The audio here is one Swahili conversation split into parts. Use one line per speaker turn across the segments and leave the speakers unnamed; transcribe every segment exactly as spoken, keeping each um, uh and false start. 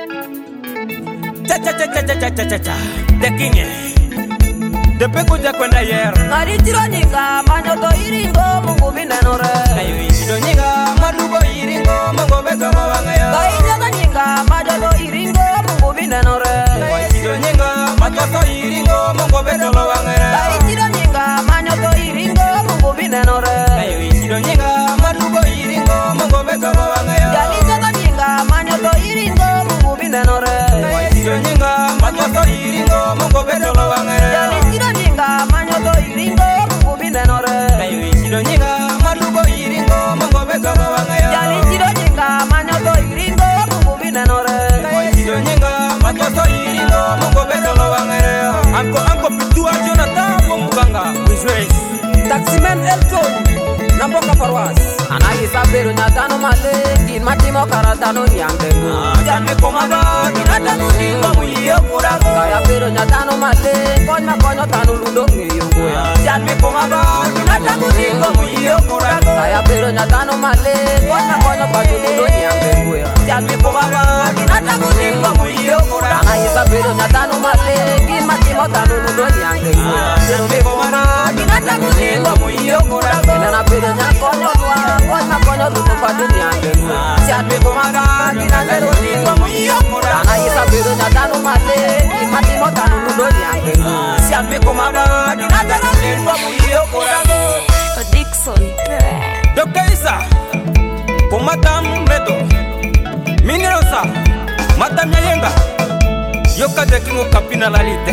Cha cha cha cha cha cha cha cha. The king. Depe kuja kwenda yer.
Ngari tiro nyinga manyoto iringo mungu binanore.
Ayo tiro nyinga madugo iringo mungu beto mawangaya.
Ngai nyoto nyinga manyoto iringo mungu binanore.
Ngai tiro nyinga manyoto iringo mungu beto mawangaya.
Ngai tiro nyinga manyoto iringo mungu binanore.
Ayo tiro nyinga madugo iringo mungu beto mawangaya.
Ngai nyoto nyinga manyoto iringo mungu binanore.
Ngai tiro nyinga manyoto iringo mungu beto mawangaya.
Ngai tiro nyinga manyoto iringo mungu binanore.
Ayo tiro nyinga madugo iringo mungu beto mawangaya.
Ngai tiro nyinga manyoto iringo mungu binanore.
Ngai tiro nyinga manyoto iringo mungu beto mawangaya. Anko anko pitua Jonathan Muganga Wishes
Taximen Elton Namboka Parwas Anagi sabero nyatano male Din matimo karatano nyambengu
Jame komaba Kinata nuningo muliyo kurago
Kaya pero nyatano male Konya konyo tanu lundo ngiyungu
Jame komaba Kinata nuningo muliyo kurago
Kaya pero nyatano male Konya konyo patu lundo nyambengu
Jame komaba Kinata nuningo muliyo kurago
Anagi sabero nyatano male Din matimo tanu lundo nyambengu
Jame komaba Kinata nuningo muliyo kurago
Nena pero nyakonyo lwa Konya konyo lundo patu nyambengu
Jame komaba Kinata nuningo muliyo kurago
Anagi sabero nyatano male Din matimo tanu lundo nyambengu
Jame komaba Kinata nuningo muliyo kurago
Dixon
Doctor Isa Kumatam Medo Minerosa Matam Yayenga Yoka de kingo kapina lalite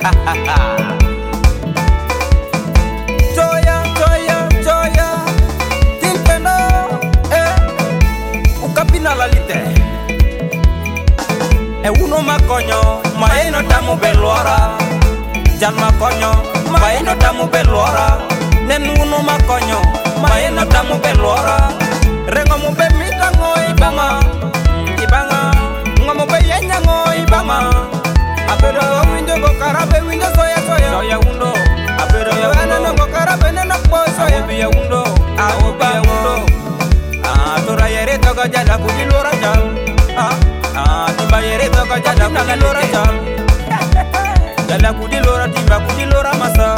Joya, joya, joya Timpeno Eh Ukapina lalite E uno makonyo Maeno tamu beluara Jan makonyo Maeno tamu beluara Nen uno makonyo Maeno tamu beluara Rengo mo be mitango ibanga Ibanga Ngomo be yenya ngo ibanga Apero winjo go karabe winjo soya soya Soya undo Apero wana ngo karabe nena po soya Biya undo Awo biya undo Ah tora yere toga jala kujilora jal Ah Ah timba yere toga jala kujilora jal Jala kujilora timba kujilora masa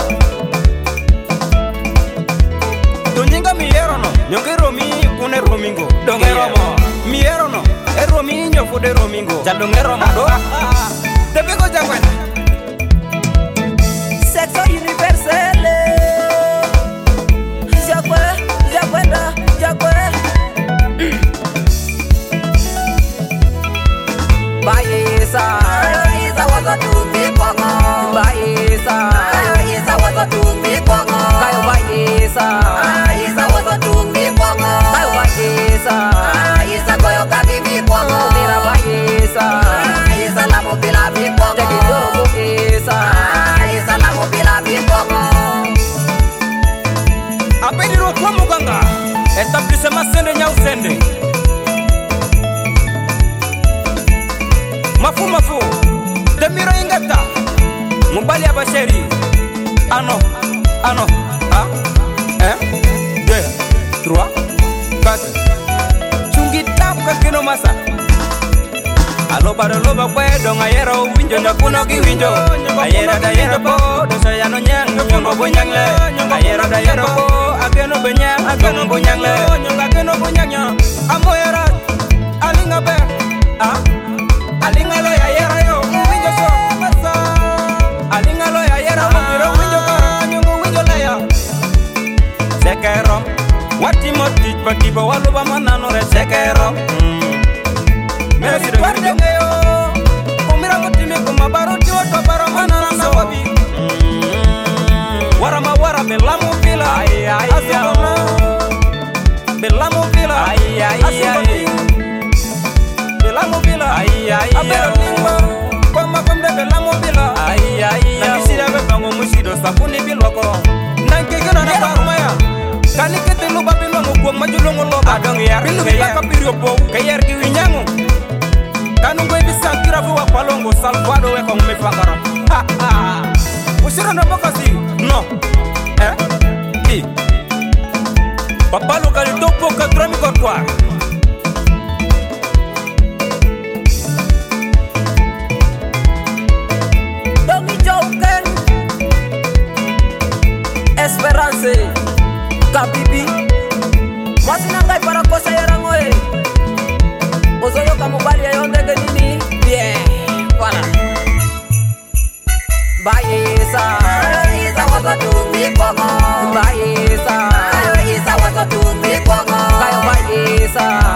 Tunyinga miero no Nyonge romi kune romingo Donge romo Miero no E romi nyofu de romingo Jaldonge romo do Tepego jangwena
Sexo universelle Jagwe, jagwenda, jagwe Baisa Baisa waza tumbi kwango Baisa Baisa waza tumbi kwango Kayo baisa Baisa waza tumbi kwango Kayo baisa Baisa koyo kabibi kwango Mira baisa Baisa la mobila bi kwango Teki doro baisa Baisa la mobila bi kwango
Apediro kwa Muganga Etablissement Sende Nyausende Mafu mafu Demiro ingeta Mubali abasheri Ano Ano Ah Un Deux Trois Quatre Chungi tap kakino masa Aloba loba kwe donga yero winjo na kuno ki winjo Ayera da yero po Dosa ya no nyang Nyongo bunyang le Ayera da yero po Ageno benyang Ageno bunyang le Nyongo ageno bunyang ya Amo yera Alinga be Ah Alinga lo ya yera yo Winjo so masa Alinga lo ya yera Mokiro winjo kara Nyongo winjo le ya Sekero Wati moti Patiba waluba manano re sekero Merci de guarder yo. Omira motime kuma baro tiwa to baro manana na wabi. Warama wara belamu pila. Ay ay ay. Belamu pila. Ay ay ay. Belamu pila. Ay ay ay. Abero limba. Koma komde belamu pila. Ay ay ay. Nakisira be bango musido sakuni bilwako. Nankegena na barumaya. Kani kete luba bilo ngugwa majulungu loba. Adong yar. Bilu bilaka pirio po. Kayer ki winyangu. Kanungo ibisa kira vuwa palongo salvado weko mmefakara Ha ha Usiro na bokasi No Eh I Papa lokali topo katrami kwa kwa
Mozoyo kamubali ya yonde genini. Bien, voilà. Baisa, Isa wazo tumbi kwako. Baisa, Isa wazo tumbi kwako. Kayo baisa.